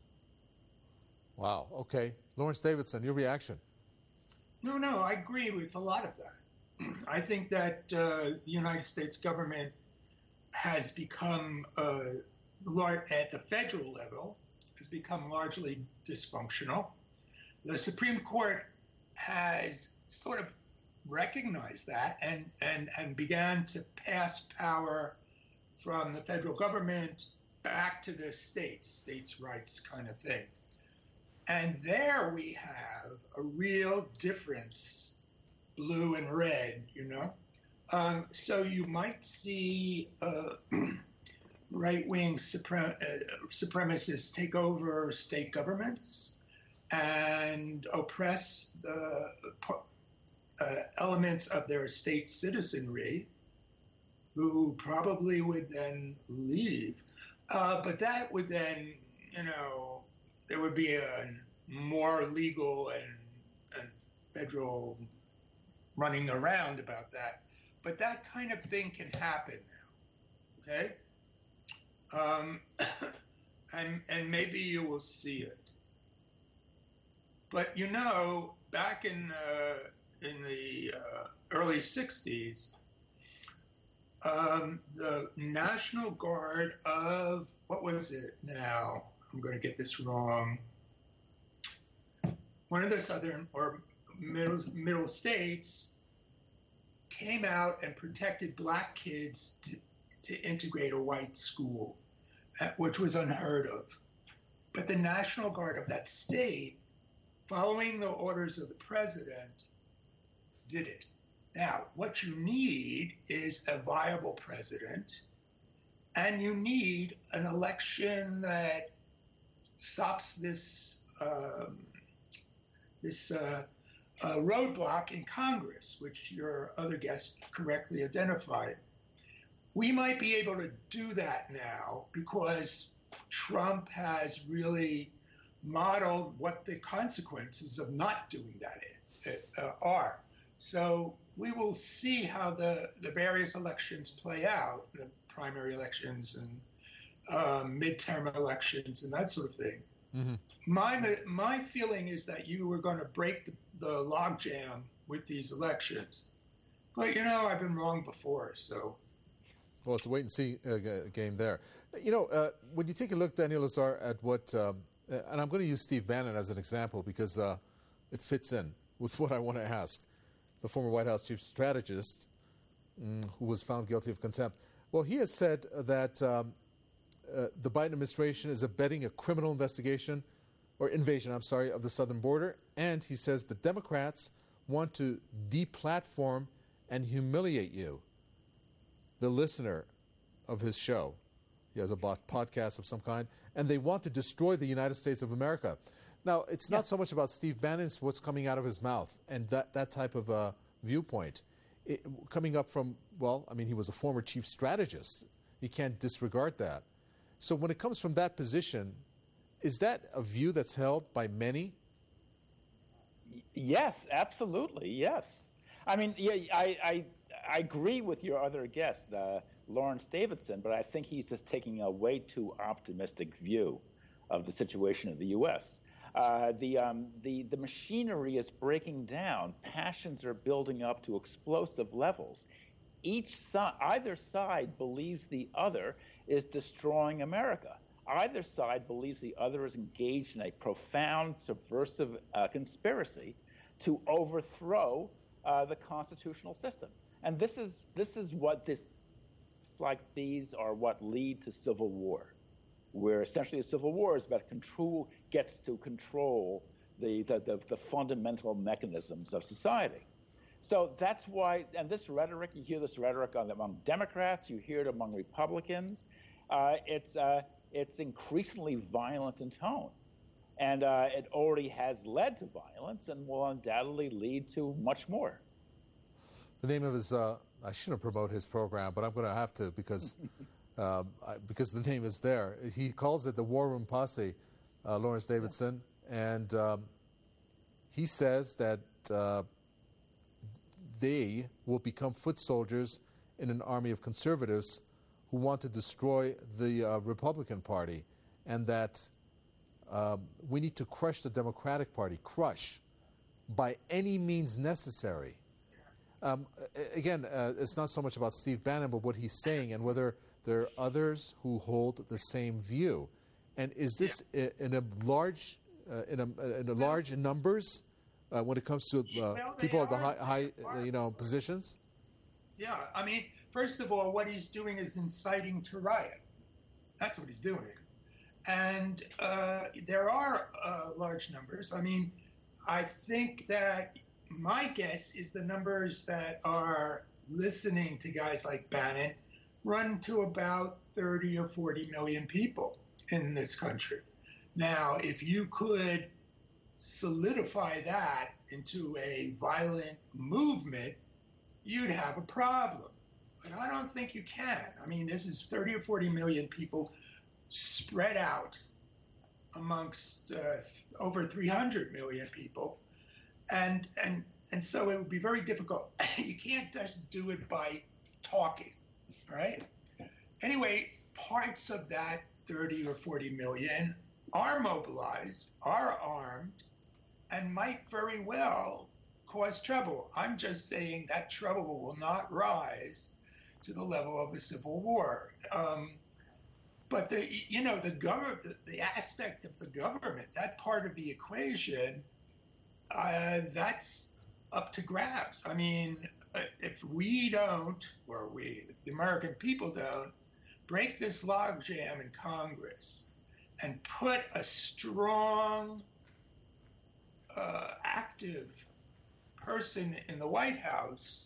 Wow, okay. Lawrence Davidson, your reaction? No, no, I agree with a lot of that. I think that uh, the United States government has become uh, at the federal level, has become largely dysfunctional. The Supreme Court has sort of recognized that and, and, and began to pass power from the federal government back to the states, states' rights kind of thing. And there we have a real difference, blue and red, you know? Um, so you might see uh, right-wing suprem- uh, supremacists take over state governments and oppress the uh, elements of their state citizenry, who probably would then leave. Uh, but that would then, you know, there would be a more legal and, and federal running around about that. But that kind of thing can happen now, okay? Um, and and maybe you will see it. But you know, back in uh, in the uh, early sixties, um, the National Guard of, what was it now? I'm going to get this wrong. One of the southern or middle middle states came out and protected black kids to, to integrate a white school, which was unheard of. But the National Guard of that state, following the orders of the president, did it. Now, what you need is a viable president, and you need an election that stops this um, this uh, uh, roadblock in Congress, which your other guest correctly identified. We might be able to do that now because Trump has really modeled what the consequences of not doing that uh, are. So we will see how the, the various elections play out, the primary elections and uh, midterm elections and that sort of thing. Mm-hmm. My my feeling is that you were going to break the, the logjam with these elections, but you know I've been wrong before. So, well, it's a wait and see uh, game there. You know, uh, when you take a look, Daniel Lazare, at what, um, and I'm going to use Steve Bannon as an example because uh, it fits in with what I want to ask. The former White House chief strategist, mm, who was found guilty of contempt. Well, he has said that um, uh, the Biden administration is abetting a criminal investigation or invasion, I'm sorry, of the southern border. And he says the Democrats want to deplatform and humiliate you, the listener of his show. He has a podcast of some kind. And they want to destroy the United States of America. Now, it's not yeah. so much about Steve Bannon, it's what's coming out of his mouth and that, that type of uh, viewpoint. It, coming up from, well, I mean, he was a former chief strategist. You can't disregard that. So when it comes from that position, is that a view that's held by many? Yes, absolutely, yes. I mean, yeah, I, I, I agree with your other guest, uh, Lawrence Davidson, but I think he's just taking a way too optimistic view of the situation in the U S Uh, the, um, the, the machinery is breaking down. Passions are building up to explosive levels. Each side, either side believes the other is destroying America. Either side believes the other is engaged in a profound subversive uh, conspiracy to overthrow uh, the constitutional system. And this is, this is what this, like these are what lead to civil war, where essentially a civil war is about control, gets to control the, the, the, the fundamental mechanisms of society. So that's why, and this rhetoric, you hear this rhetoric on, among Democrats, you hear it among Republicans, uh, it's, uh, it's increasingly violent in tone. And uh, it already has led to violence and will undoubtedly lead to much more. The name of his, uh, I shouldn't promote his program, but I'm going to have to because um, I, because the name is there. He calls it the War Room Posse, uh, Lawrence Davidson, and um, he says that uh, they will become foot soldiers in an army of conservatives who want to destroy the uh, Republican Party, and that um, we need to crush the Democratic Party, crush, by any means necessary. Um, again, uh, it's not so much about Steve Bannon, but what he's saying and whether there are others who hold the same view. And is this yeah. in a large, uh, in a, in a large numbers uh, when it comes to uh, well, people at the high, high uh, you know, positions? Yeah, I mean, first of all, what he's doing is inciting to riot. That's what he's doing. And uh, there are uh, large numbers. I mean, I think that my guess is the numbers that are listening to guys like Bannon run to about thirty or forty million people in this country. Now, if you could solidify that into a violent movement, you'd have a problem. But I don't think you can. I mean, this is thirty or forty million people spread out amongst uh, over three hundred million people. And, and, and so it would be very difficult. You can't just do it by talking, right? Anyway, parts of that thirty or forty million are mobilized, are armed, and might very well cause trouble. I'm just saying that trouble will not rise to the level of a civil war. Um, but the, you know, the government, the, the aspect of the government, that part of the equation, uh, that's up to grabs. I mean, if we don't, or we, if the American people don't, break this logjam in Congress and put a strong, uh, active person in the White House,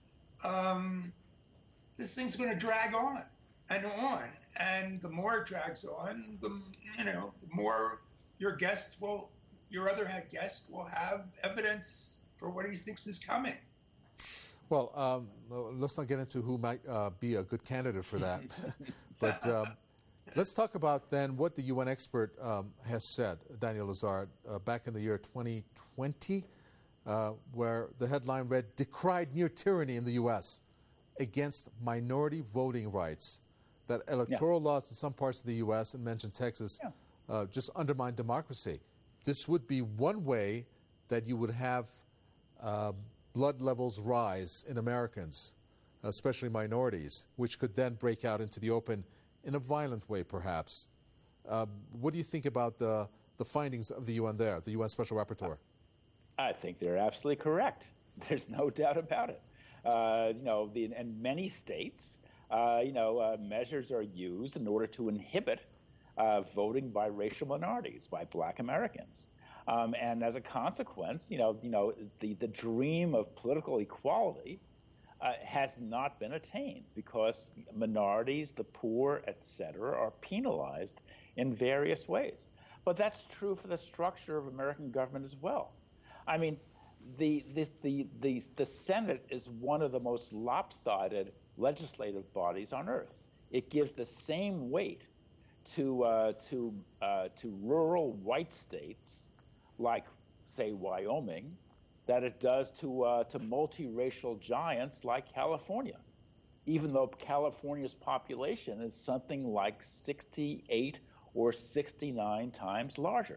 um, this thing's going to drag on and on. And the more it drags on, the, you know, the more your guest will, your other guest will have evidence for what he thinks is coming. Well, um, let's not get into who might uh, be a good candidate for that. But um, let's talk about then what the U N expert um, has said, Daniel Lazare, uh, back in the year twenty twenty, uh, where the headline read, "Decried near tyranny in the U S against minority voting rights." That electoral yeah. laws in some parts of the U S, and mentioned Texas, yeah. uh, just undermine democracy. This would be one way that you would have uh, blood levels rise in Americans, especially minorities, which could then break out into the open in a violent way, perhaps. Uh, what do you think about the, the findings of the U N there, the U N Special Rapporteur? I think they're absolutely correct. There's no doubt about it. Uh, you know, the, in many states, uh, you know, uh, measures are used in order to inhibit uh, voting by racial minorities, by Black Americans. Um, and as a consequence, you know, you know, the, the dream of political equality uh, has not been attained because minorities, the poor, et cetera, are penalized in various ways. But that's true for the structure of American government as well. I mean, the the the the, the Senate is one of the most lopsided legislative bodies on earth. It gives the same weight to uh, to uh, to rural white states like, say, Wyoming, that it does to uh, to multiracial giants like California, even though California's population is something like sixty-eight or sixty-nine times larger.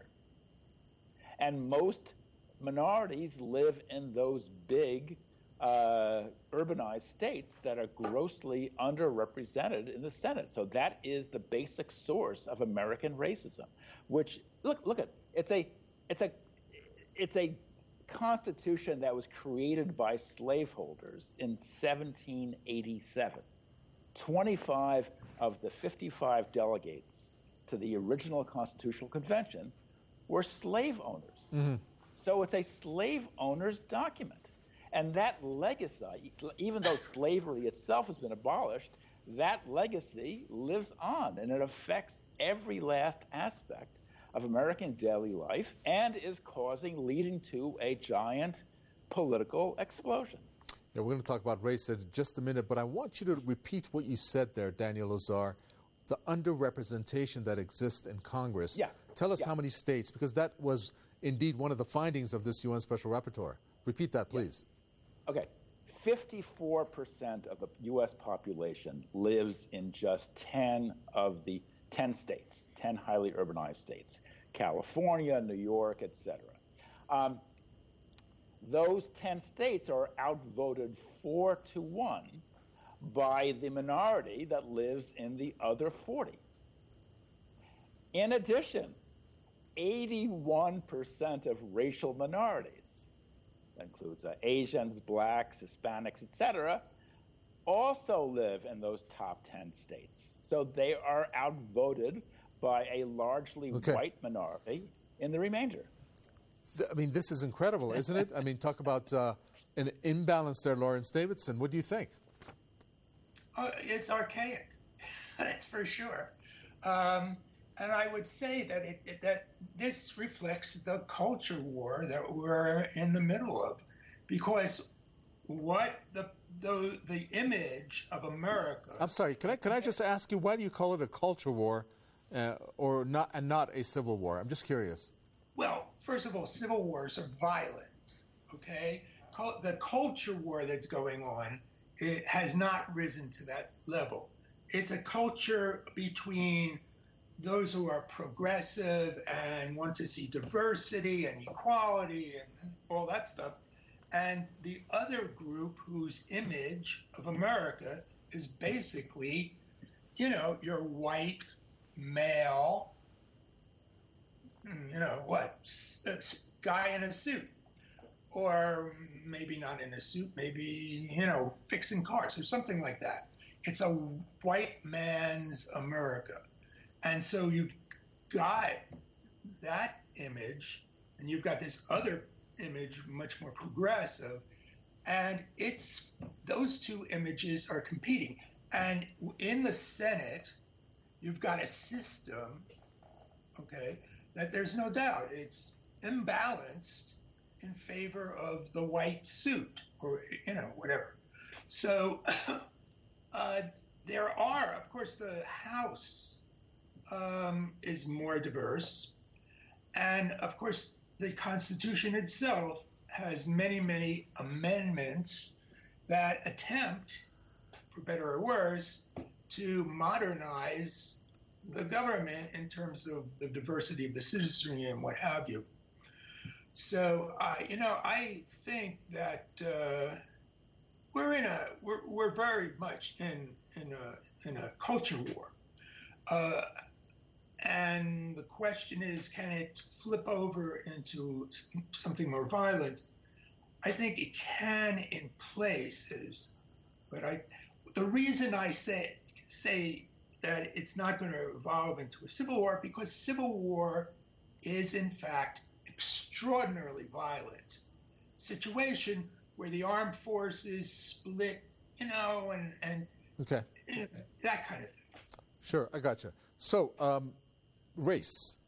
And most minorities live in those big uh, urbanized states that are grossly underrepresented in the Senate. So that is the basic source of American racism, which, look, look at, it's a, it's a, it's a constitution that was created by slaveholders in seventeen eighty-seven. twenty-five of the fifty-five delegates to the original Constitutional Convention were slave owners. Mm-hmm. So it's a slave owner's document. And that legacy, even though slavery itself has been abolished, that legacy lives on, and it affects every last aspect of American daily life and is causing, leading to a giant political explosion. Yeah, we're going to talk about race in just a minute, but I want you to repeat what you said there, Daniel Lazare, the underrepresentation that exists in Congress. Yeah. Tell us yeah. how many states, because that was indeed one of the findings of this U N Special Rapporteur. Repeat that, please. Yeah. Okay. fifty-four percent of the U S population lives in just ten of the ten states, ten highly urbanized states, California, New York, et cetera. Um, those ten states are outvoted four to one by the minority that lives in the other forty. In addition, eighty-one percent of racial minorities, that includes uh, Asians, blacks, Hispanics, et cetera, also live in those top ten states. So they are outvoted by a largely okay. white minority in the remainder. I mean, this is incredible, isn't it? I mean, talk about uh, an imbalance there, Lawrence Davidson. What do you think? Uh, it's archaic, that's for sure. Um, and I would say that it, it, that this reflects the culture war that we're in the middle of, because what the the the image of America. I'm sorry. Can I can I just ask you, why do you call it a culture war, uh, or not and not a civil war? I'm just curious. Well, first of all, civil wars are violent. Okay, the culture war that's going on, it has not risen to that level. It's a culture between those who are progressive and want to see diversity and equality and all that stuff, and the other group whose image of America is basically, you know, your white, male, you know, what, guy in a suit. Or maybe not in a suit, maybe, you know, fixing cars or something like that. It's a white man's America. And so you've got that image, and you've got this other image, much more progressive, and it's those two images are competing. And in the Senate, you've got a system, okay, that there's no doubt it's imbalanced in favor of the white suit, or, you know, whatever. So uh, there are, of course, the House um, is more diverse. And, of course, the Constitution itself has many, many amendments that attempt, for better or worse, to modernize the government in terms of the diversity of the citizenry and what have you. So, uh, you know, I think that uh, we're in a we're we're very much in in a in a culture war, uh, and the question is, can it flip over into something more violent? I think it can in places, but I the reason I say say that it's not going to evolve into a civil war, because civil war is in fact extraordinarily violent situation where the armed forces split, you know, and and okay. you know, that kind of thing. Sure, I got you. So, um, race,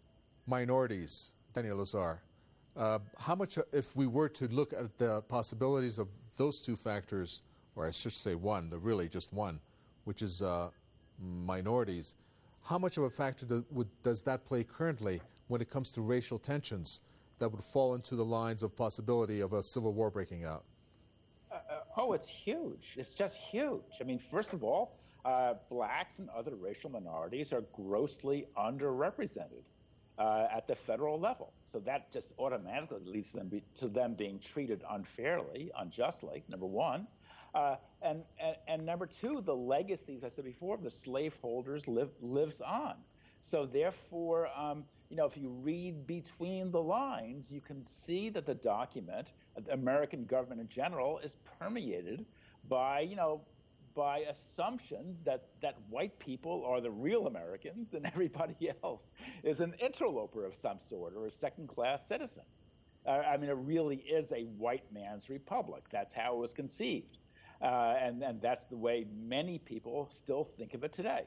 minorities, Daniel Lazar. Uh, how much, if we were to look at the possibilities of those two factors, or I should say one, the really just one, which is uh, minorities, how much of a factor do, would, does that play currently when it comes to racial tensions that would fall into the lines of possibility of a civil war breaking out? Uh, uh, oh, it's huge. It's just huge. I mean, first of all, uh, blacks and other racial minorities are grossly underrepresented uh, at the federal level. So that just automatically leads to them, be, to them being treated unfairly, unjustly, number one. Uh, and, and, and number two, the legacies, I said before, of the slaveholders live, lives on. So therefore, um, you know, if you read between the lines, you can see that the document, the American government in general, is permeated by, you know, by assumptions that, that white people are the real Americans and everybody else is an interloper of some sort or a second-class citizen. Uh, I mean, it really is a white man's republic. That's how it was conceived. Uh, and, and that's the way many people still think of it today.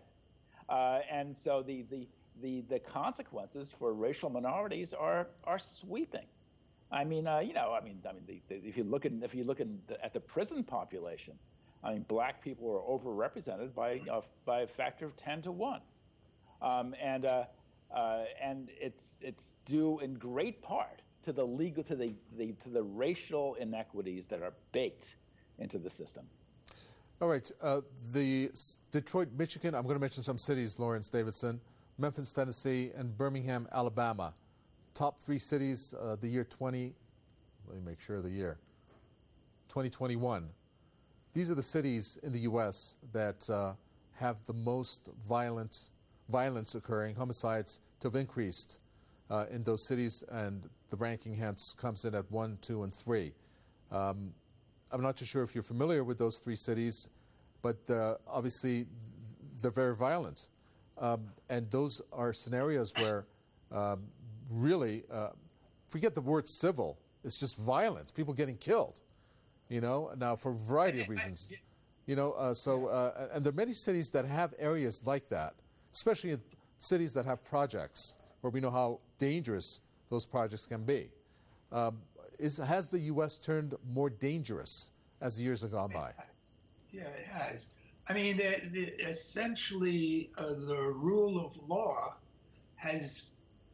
Uh, and so the, the, the, the consequences for racial minorities are, are sweeping. I mean, uh, you know, I mean, I mean, the, the, if you look at if you look in the, at the prison population, I mean, black people are overrepresented by uh, by a factor of ten to one, um, and uh, uh, and it's it's due in great part to the legal to the, the to the racial inequities that are baked into the system. All right, uh, the Detroit, Michigan. I'm going to mention some cities: Lawrence Davidson, Memphis, Tennessee, and Birmingham, Alabama. Top three cities, uh, the year twenty. Let me make sure of the year. twenty twenty-one. These are the cities in the U S that uh, have the most violence, violence occurring, homicides to have increased uh, in those cities, and the ranking hence comes in at one, two, and three. Um, I'm not too sure if you're familiar with those three cities, but uh, obviously th- they're very violent. Um, and those are scenarios where um, really, uh, forget the word civil, it's just violence, people getting killed. You know, now for a variety of reasons, you know, uh, so, uh, and there are many cities that have areas like that, especially in cities that have projects where we know how dangerous those projects can be. Um, is, has the U S turned more dangerous as the years have gone by? Yeah, it has. I mean, the, the, essentially, uh, the rule of law has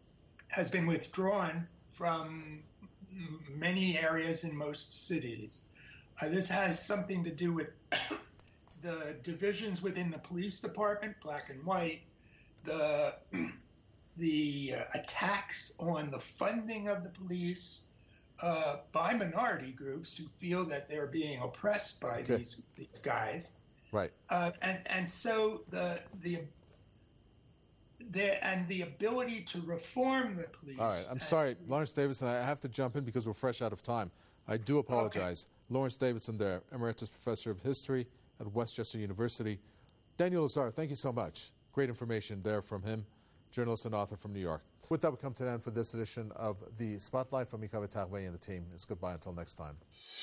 has been withdrawn from many areas in most cities. Uh, this has something to do with the divisions within the police department, black and white, the the uh, attacks on the funding of the police uh, by minority groups who feel that they're being oppressed by okay. these these guys. Right. Uh, and and so the the the and the ability to reform the police. All right. I'm sorry, Lawrence Davidson. I have to jump in because we're fresh out of time. I do apologize. Okay. Lawrence Davidson there, Emeritus Professor of History at Westchester University. Daniel Lazar, thank you so much. Great information there from him, journalist and author from New York. With that, we come to an end for this edition of The Spotlight from Mikawe Tagwe and the team. It's goodbye until next time.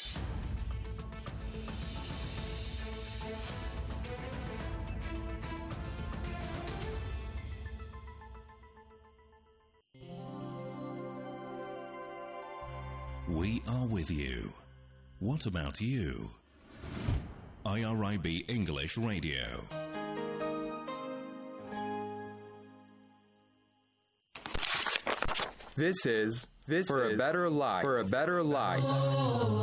We are with you. What about you? I R I B English Radio. This is this for is a better life. For a better life.